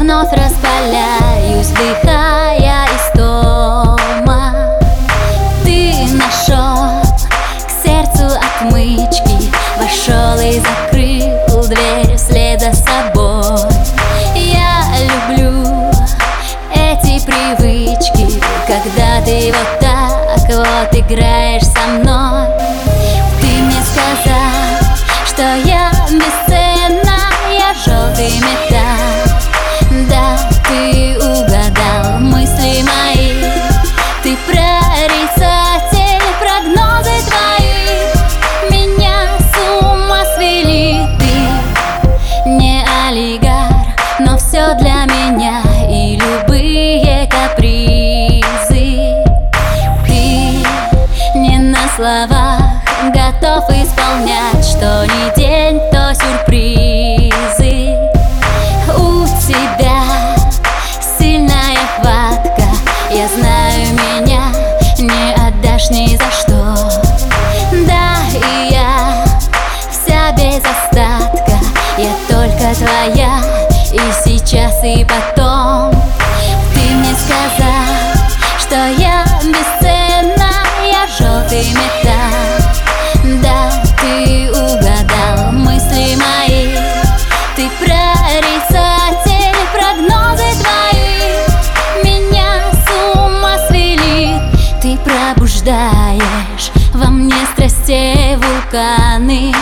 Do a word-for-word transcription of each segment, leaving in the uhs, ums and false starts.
вновь распаляюсь, вдыхая истома. Ты нашел к сердцу отмычки, вошел и закрыл дверь вслед за собой. Я люблю эти привычки, когда ты вот так вот играешь со мной. Ты мне сказал, что я бесценна, я желтый металл. Да, ты угадал мысли мои, ты прорицатель, прогнозы твои меня с ума свели. Ты не олигарх, но все для меня и любые капризы. Ты не на словах готов исполнять, что ни день, то сюрпризы. У тебя сильная хватка, я знаю, меня не отдашь ни за что. Да, и я вся без остатка, я только твоя, и сейчас, и потом. Ты мне сказал, что я бесценна, я желтый металл. Да, ты угадал мысли мои, ты прорицатель, прогнозы твои меня с ума свели. Ты пробуждаешь во мне страстей вулканы,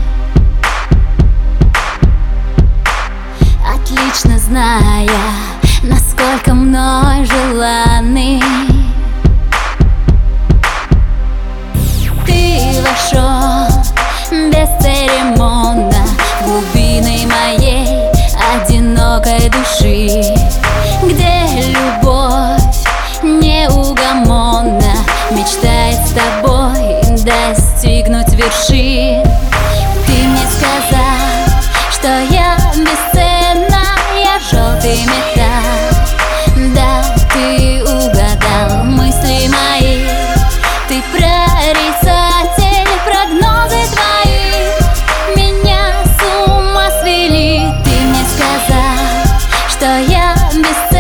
отлично зная, насколько мной желанный. Ты вошел бесцеремонно в глубины моей одинокой души, где любовь неугомонна мечтает с тобой достигнуть вершин. Ты мне сказал, что я бесценна, я желтый металл. Да, ты угадал мысли мои, ты прорицатель, прогнозы твои меня с ума свели. Ты мне сказал, что я бесценна.